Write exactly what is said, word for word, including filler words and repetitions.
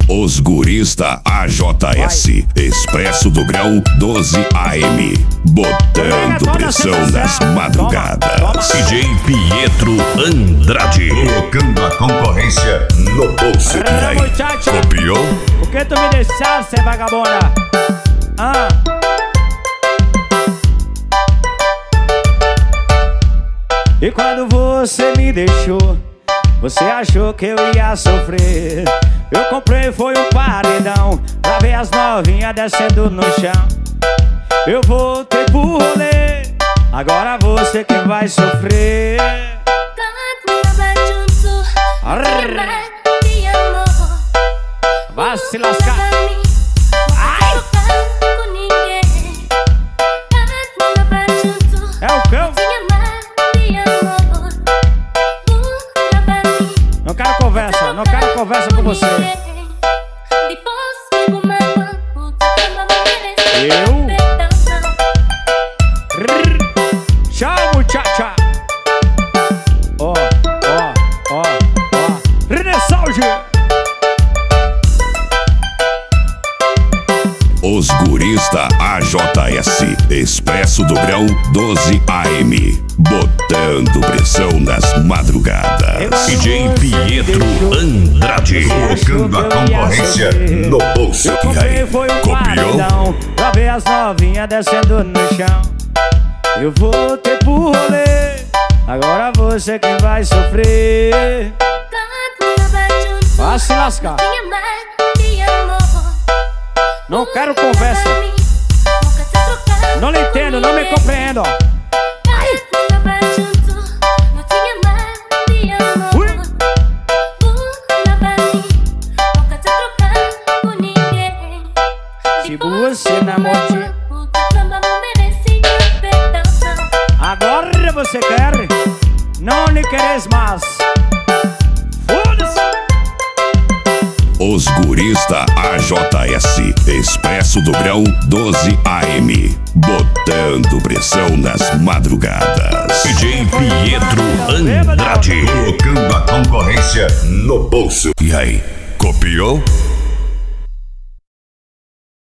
Os gurista A J S, Expresso do Grão doze A M, botando pressão nas madrugadas. D J Pietro Andrade, colocando a concorrência no bolso. E aí, copiou? Por que tu me deixaste, vagabunda? Ah. E quando você me deixou, você achou que eu ia sofrer. Eu comprei foi um paredão pra ver as novinhas descendo no chão. Eu voltei pro rolê, agora você que vai sofrer. Vai se lascar. Ai! É o cão. Não quero conversa, não quero conversa com você. Eu? Tchau, muchacha. Ó, ó, ó, ó. Renessalge. Os gurista A J S, Expresso do Grão doze A M, botando pressão nas madrugadas. D J Pietro Andrade, Colocando a concorrência no bolso. Eu comprei foi um paredão pra ver as novinhas descendo no chão. Eu voltei pro rolê, agora você quem vai sofrer. Vai se lascar. Não quero conversa. Não lhe entendo, não me compreendo. Se você namorou, agora você quer, não me queres mais. Foda-se. Os gurista A J S, Expresso do Grão doze A M, botando pressão nas madrugadas. D J Pietro Andrade, Colocando a concorrência no bolso. E aí, copiou?